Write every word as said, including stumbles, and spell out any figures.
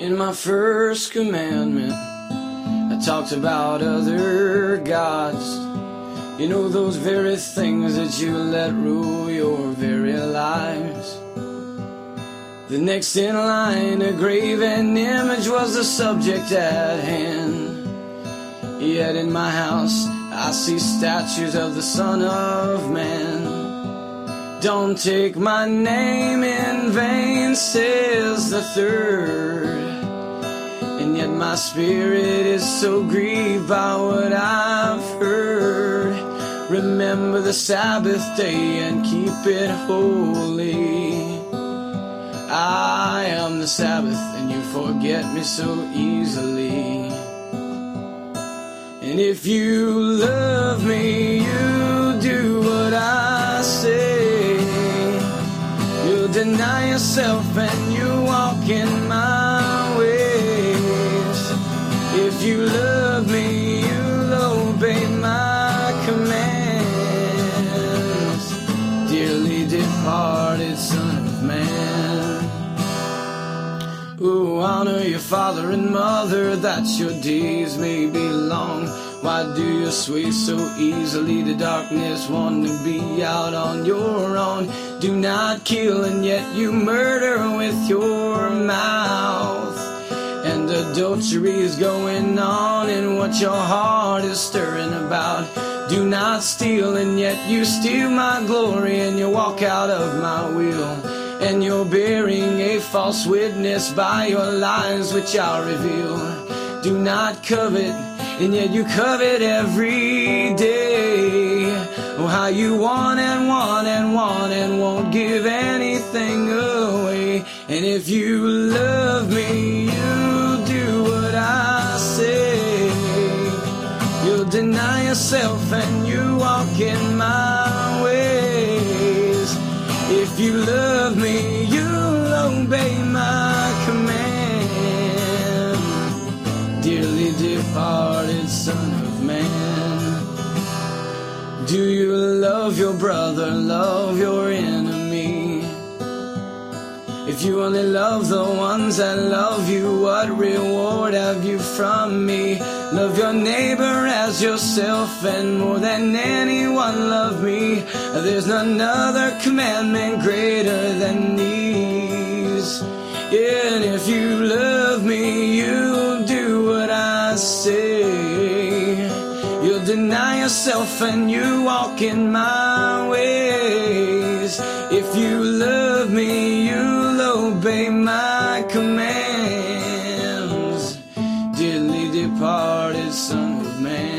In my first commandment, I talked about other gods. You know, those very things that you let rule your very lives. The next in line, a graven image was the subject at hand. Yet in my house, I see statues of the Son of Man. Don't take my name in vain, says the third. And yet my spirit is so grieved by what I've heard. Remember the Sabbath day and keep it holy. I am the Sabbath and you forget me so easily. And if you love me, you do what I say. You'll deny yourself and you walk in my ways. If you love me, you'll obey my commands. Dearly departed Son of Man. Ooh, honor your father and mother, that your days may be long. Why do you sway so easily to darkness, want to be out on your own? Do not kill and yet you murder with your mouth. And adultery is going on in what your heart is stirring about. Do not steal and yet you steal my glory and you walk out of my will. And you're bearing a false witness by your lies which I'll reveal. Do not covet, and yet you covet every day. Oh, how you want and want and want and won't give anything away. And if you love me, you do what I say. You'll deny yourself and you walk in my ways. If you love me, you'll obey my command. Dearly departed Son of Man. Do you love your brother, love your enemy? If you only love the ones that love you, what reward have you from me? Love your neighbor as yourself, and more than anyone love me. There's none other commandment greater than these. Yeah, and if you love me, you'll do what I say. You'll deny yourself and you walk in my ways. If you love me, you'll obey my commands. Dearly departed Son of Man.